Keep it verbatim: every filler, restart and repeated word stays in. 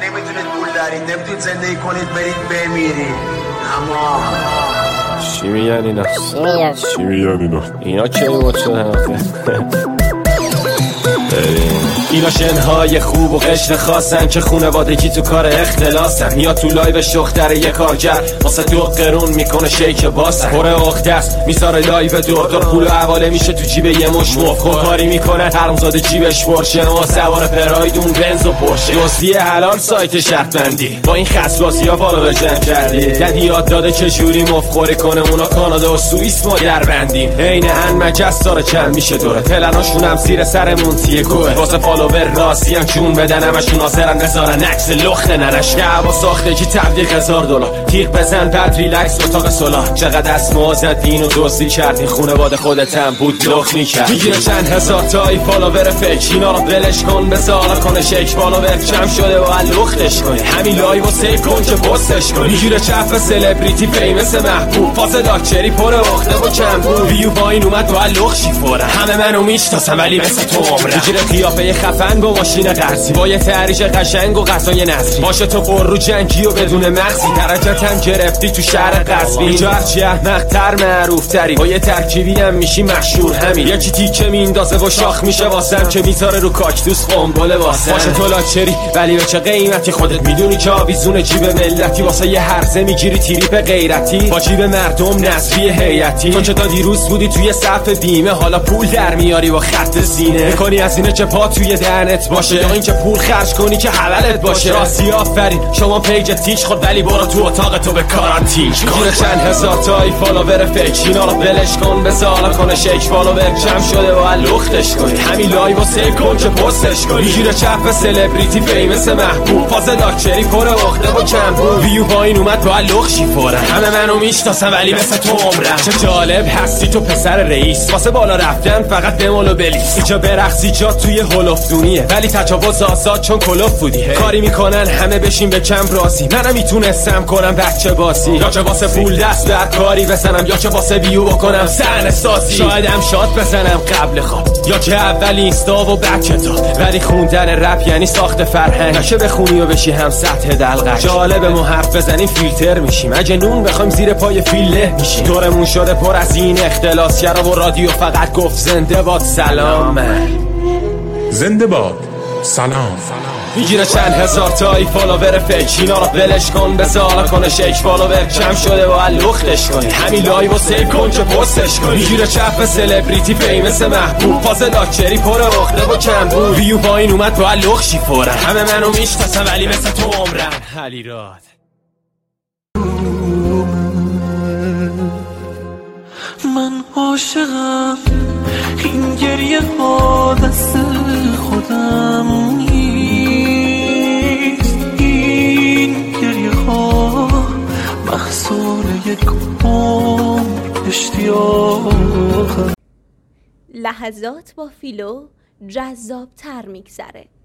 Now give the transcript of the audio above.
نمیتونید پول دارید، نمیتونید زندگی کنید برید بمیرید. اما چی میگن اینا؟ چی میگن اینا؟ اینا چه بود شدن؟ اینا شنهای خوب و قشر خاصن که خونوادگی تو کار اختلاسن. یا تو لایو شختر یه کارگر واسه دو قرون میکنه شیک باسن. پره اخته است میذاره لایو دور دور پول و حواله میشه تو جیب یه مش مف. خودکاری میکنه حرامزاده جیبش پرشه و سوار پرایدون بنز و پرشه. دوستی حلال سایت شرط بندی با این خصوصی ها فالوور جمع کردی. ددی یاد داده چجوری مفخوری کنه اونا کانادا و سوئیس ما در بندیم. عین ان مجس داره چند میشه دوره پلناشون هم زیر سرمون تیه کوه. واسه فالوور راسی هم چون بدن همشون حاضرن بذارن عکس لخت ننش. که با ساختگی تبلیغ هزار دلار تیغ بزن بعد ریلکس اتاق صلح. چقدر اسمو زدین و دزدی کردین خونواده خودت هم بود لخت میکرد. میگیره چند هزار تایی فالوور فیک اینا رو ولش کن بذار کنه شیک. فالوور کم شده و لختش کنی همین لایو و سیو کن که پستش کنی. میگیره چف سلبریتی فیمس محبوب فاز داکچری پر اخته و کمبود. ویو با این اومد و لخشی فوره همه منو میشناسن ولی مثل تو عمرم. میگیره قیافه خفن با ماشین قرضی با یه تحریش قشنگ و غذای نصری. باشه تو پر رو جنگی و بدون مغزی درجت هم گرفتی تو شهر قصبی. اینجا هرچی احمق‌تر معروف‌تری با یه ترکیبی هم میشی مشهور همین. یکی تیکه میندازه و شاخ میشه واسم که میذاره رو کاکتوس قنبله واسم. باشه تو لاکچری ولی به چه قیمتی خودت میدونی که آویزون جیب ملتی. واسه یه هرزه میگیری تریپ غیرتی با جیب مردم نصفی هیئتی. تو که تا دیروز بودی توی صف بیمه حالا پول در میاری با خط سینه. میکنی از اینه که پا توی دهنت باشه یا این که پول خرج کنی که حلالت باشه. راستی آفرین شما پیج تیچ خود ولی برو تو اتاق تو به کارانتین. میگیره چند هزار تایی فالوور فیک اینا رو ولش کن بذار کنه شیک. فالوور کم شده و لختش کنی همین لایو و سیو کن که پستش کنی. میگیره چپ سلبریتی فیمس محبوب فاز داکچری پر اخته و کمبود. ویو با این اومد با لخشی فوره همه منو میشناسن ولی مثل تو عمرم. چه جالب هستی تو پسر رئیس واسه بالا رفتن فقط بمال و بلیس. اینجا برقصی جا توی هولفدونیه ولی تجاوز آزاد چون کلوف بودی. کاری میکنن همه بشین به کم راضی. منم میتونستم کنم بچه باسی یا چه واسه پول دست در کاری بزنم یا چه واسه ویو بکنم صحنه سازی. شایدم شاد بزنم قبل خواب یا که اول اینستا و بعد کتاب. ولی خوندن رپ یعنی ساخت فرهنگ نشه بخونی و بشی هم سطح دلقش. جالب ما حرف بزنی فیلتر میشیم اگه نون بخوایم زیر پای فیله میشیم. دورمون شده پر از این اختلاسگرا و رادیو فقط گفت زنده باد سلام من. زنده باد سلام. میگیره چند هزار تایی فالوور فیک اینا رو ولش کن بذار کنه شیک. فالوور کم شده و لختش کنی همین لایو و سیو کن که پستش کنی. میگیره چپ سلبریتی فیمس محبوب فاز داکچری پر اخته و کمبود. ویو با این اومد با لخشی فوره همه منو میشناسن ولی مثل تو عمرم. علیراد من عاشقم این گریه ها دست خودم نیست. این گریه ها محصول یک عمر اشتیاق. لحظات با فیلو جذاب تر میگذره.